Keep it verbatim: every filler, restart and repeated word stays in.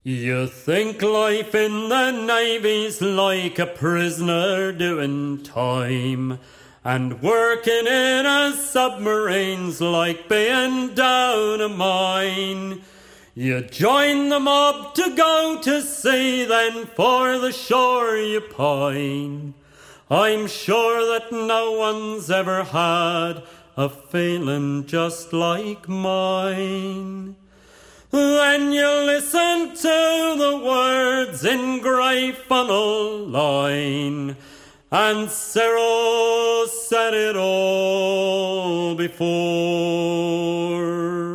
You think life in the Navy's like a prisoner doing time, and working in a submarine's like being down a mine. You join the mob to go to sea, then for the shore you pine. I'm sure that no one's ever had a feeling just like mine. Then you listen to the words in Grey Funnel line, and Cyril said it all before.